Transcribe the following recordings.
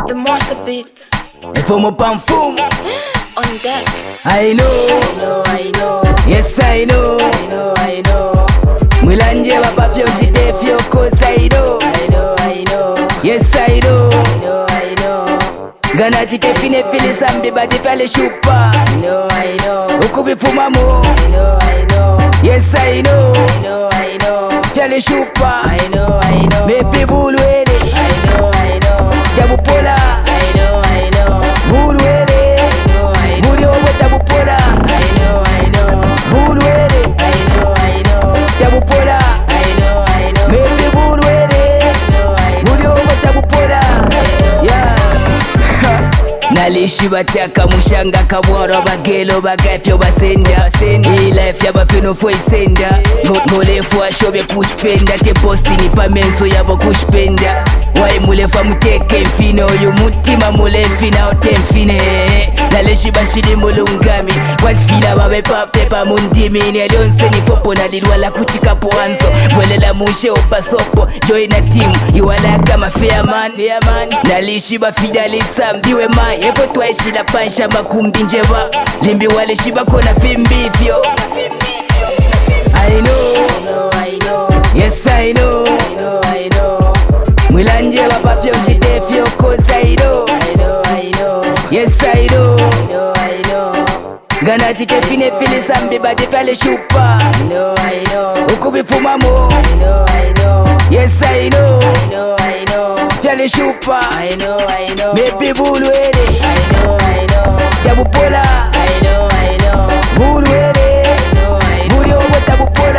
The monster beats Fumo pam fum on deck. I know, yes I know, Mwilanje wapapyo mchitefyo cause I know, yes I know, Gana chitefine fili sambi bati pale shupa, Ukubifuma mo, yes I know, Fyale shupa, Mepi bulwele, Tabu pola, bulwele, Buli obo tabu pola, bulwele, Tabu pola, Mepi bulwele, Buli obo tabu pola, yeah. Nalishi bataka mushanga kabwara bagelo bagafyo basenda life yabafino fo isenda ngolefu ashobe kuspenda te posti ni pamenso yabo kuspenda wai mulefa muteke mfino uyu mutima mulefi na otemfine nalishi bashidi mulungami kwatifila babe papepa mundimi nelionse ni popo nalilwala kuchikapo anzo mwelela mushe opasopo join a team iwala kama fair man nalishi bafidalisa mbiwe mai epo twaishila pansha makumbi njeba limbi wale shiba kona fimbifyo I know, yes I know, Mwilanje wapapyo mchitefyo cause I know, yes I know, Gana chitefine fili sambi bati pale shupa, Ukubifuma mo, yes I know, Fyale shupa, Mepi bulwele, Tabu pola, bulwele, Buli obo tabu pola,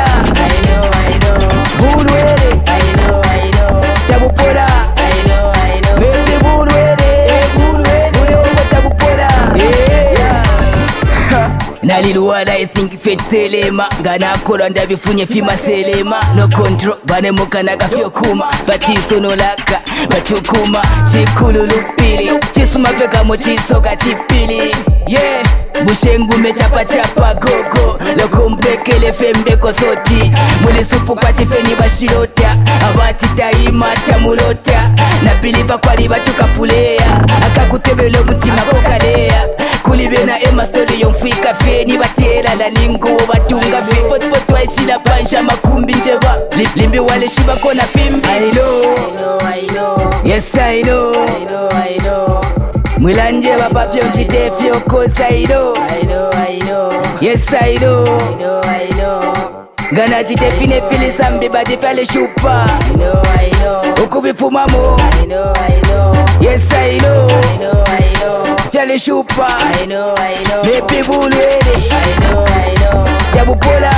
bulwele, Tabu pola, Mepi bulwele, Buli obo tabu pola, yeah. Naliluwala I think fate selema Gana kola ndabifunye fima selema No control banemuka nagafyo kuma Batisono laka batukuma Chikululupili Chisuma veka mo chisoka chipili Yeah Bushengume chapa chapa gogo Loko mpekele fembeko soti Muli supu kwa tifeni bashilota Abati taima tamulota Nabiliva kwa liba tukapulea Akakutebele mutima kokalea Kulibe na ema story yomfika fe Ni batela la ningo batunga fe Pot waishila pansha makumbi njeba Limbi wale shiba kona fimbi I know, yes I know, Mwilanje wapapyo mchitefyo cause I know, yes I know, Gana chitefine fili sambi bati pale shupa, Ukubifuma mo, yes I know, Fyale shupa, Mepi bulwele, Tabu pola,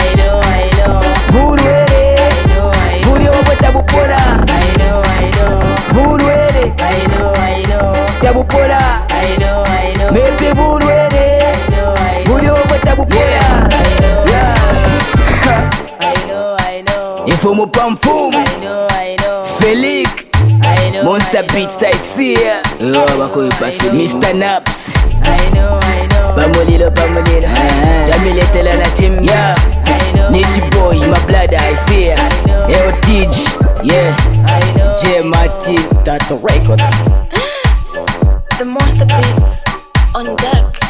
bulwele, Buli obo tabu pola, bulwele, Tabu pola, Mepi bulwele, Buli obo tabu pola, yeah. Ifumu pam fum, Felix, Monster Beats I see ya, Mr. Naps, Bamulilo, Jamile tela na chim, yeah. Nichi boy, my blood I see ya, Eo Tij, yeah. J Martin, Tato Records. The monster beats on deck.